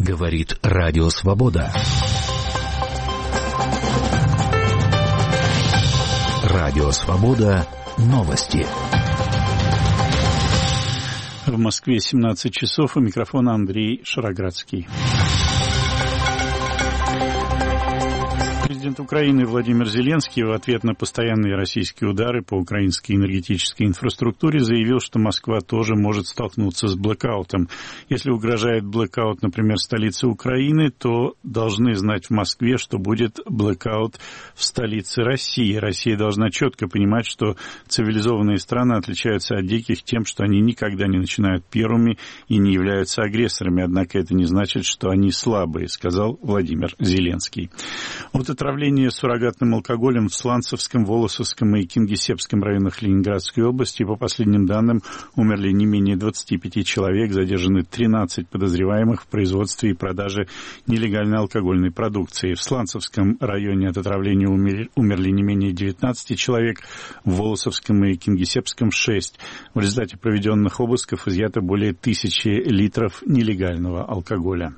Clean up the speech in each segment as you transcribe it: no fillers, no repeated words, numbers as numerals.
Говорит Радио Свобода. Радио Свобода. Новости. В Москве 17 часов. У микрофона Андрей Шароградский. Президент Украины Владимир Зеленский в ответ на постоянные российские удары по украинской энергетической инфраструктуре заявил, что Москва тоже может столкнуться с блэкаутом. Если угрожает блэкаут, например, столице Украины, то должны знать в Москве, что будет блэкаут в столице России. Россия должна четко понимать, что цивилизованные страны отличаются от диких тем, что они никогда не начинают первыми и не являются агрессорами. Однако это не значит, что они слабые, сказал Владимир Зеленский. От отравления суррогатным алкоголем в Сланцевском, Волосовском и Кингисеппском районах Ленинградской области, по последним данным, умерли не менее 25 человек, задержаны 13 подозреваемых в производстве и продаже нелегальной алкогольной продукции. В Сланцевском районе от отравления умерли не менее 19 человек, в Волосовском и Кингисеппском 6. В результате проведенных обысков изъято более 1000 литров нелегального алкоголя.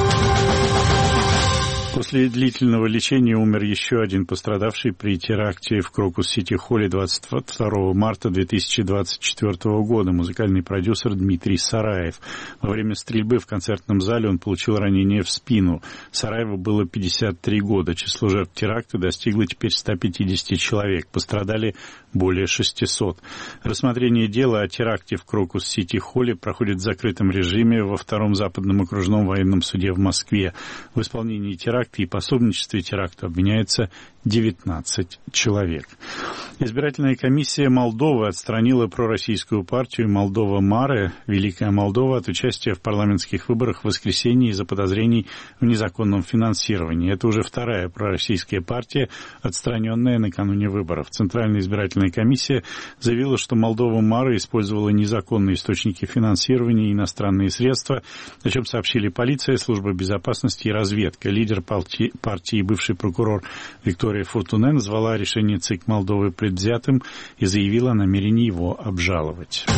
После длительного лечения умер еще один пострадавший при теракте в Крокус-Сити-Холле 22 марта 2024 года, музыкальный продюсер Дмитрий Сараев. Во время стрельбы в концертном зале он получил ранение в спину. Сараеву было 53 года. Число жертв теракта достигло теперь 150 человек. Пострадали более 600. Рассмотрение дела о теракте в Крокус-Сити-Холле проходит в закрытом режиме во Втором западном окружном военном суде в Москве. В исполнении теракта и пособничестве теракту обвиняется 19 человек. Избирательная комиссия Молдовы отстранила пророссийскую партию Молдова Маре, Великая Молдова, от участия в парламентских выборах в воскресенье из-за подозрений в незаконном финансировании. Это уже вторая пророссийская партия, отстраненная накануне выборов. Центральная избирательная комиссия заявила, что Молдова Маре использовала незаконные источники финансирования и иностранные средства, о чем сообщили полиция, служба безопасности и разведка. Лидер партии, бывший прокурор Виктория Фортуне, назвала решение ЦИК Молдовы предвзятым и заявила о намерении его обжаловать.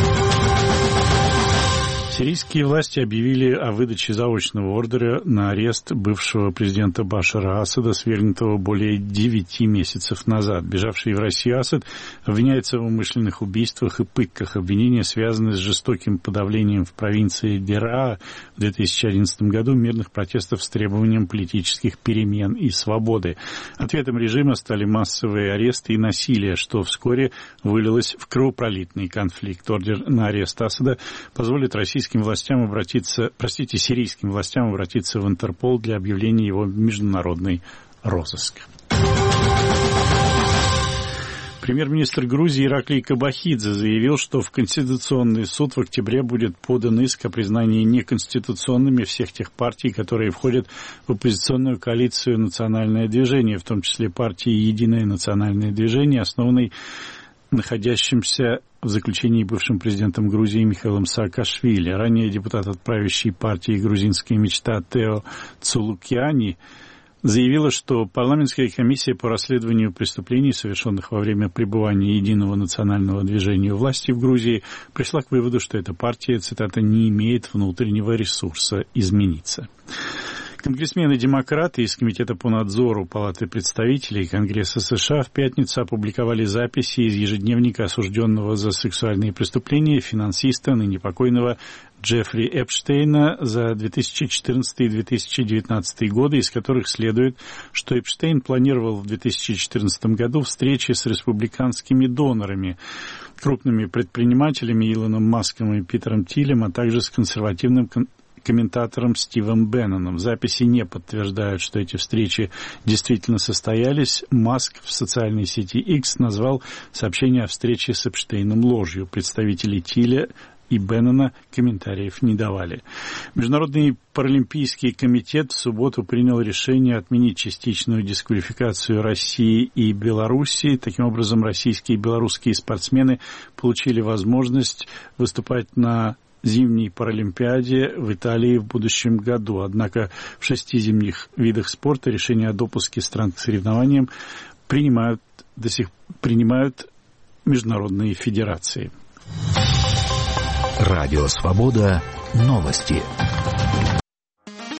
Сирийские власти объявили о выдаче заочного ордера на арест бывшего президента Башара Асада, свергнутого более 9 месяцев назад. Бежавший в Россию Асад обвиняется в умышленных убийствах и пытках. Обвинения связаны с жестоким подавлением в провинции Дераа в 2011 году мирных протестов с требованием политических перемен и свободы. Ответом режима стали массовые аресты и насилие, что вскоре вылилось в кровопролитный конфликт. Ордер на арест Асада позволит сирийским властям обратиться в Интерпол для объявления его в международный розыск. Премьер-министр Грузии Ираклий Кобахидзе заявил, что в Конституционный суд в октябре будет подан иск о признании неконституционными всех тех партий, которые входят в оппозиционную коалицию «Национальное движение», в том числе партии «Единое национальное движение», основанной находящимся в заключении бывшим президентом Грузии Михаилом Саакашвили. Ранее депутат от правящей партии «Грузинская мечта» Тео Цулукяни заявила, что парламентская комиссия по расследованию преступлений, совершенных во время пребывания Единого национального движения у власти в Грузии, пришла к выводу, что эта партия, цитата, «не имеет внутреннего ресурса измениться». Конгрессмены-демократы из Комитета по надзору Палаты представителей Конгресса США в пятницу опубликовали записи из ежедневника осужденного за сексуальные преступления финансиста, ныне покойного Джеффри Эпштейна за 2014 и 2019 годы, из которых следует, что Эпштейн планировал в 2014 году встречи с республиканскими донорами, крупными предпринимателями Илоном Маском и Питером Тилем, а также с консервативным комментатором Стивом Бенноном. Записи не подтверждают, что эти встречи действительно состоялись. Маск в социальной сети X назвал сообщение о встрече с Эпштейном ложью. Представители Тиля и Беннона комментариев не давали. Международный паралимпийский комитет в субботу принял решение отменить частичную дисквалификацию России и Белоруссии. Таким образом, российские и белорусские спортсмены получили возможность выступать на зимней Паралимпиаде в Италии в будущем году. Однако в 6 зимних видах спорта решение о допуске стран к соревнованиям принимают международные федерации. Радио Свобода. Новости.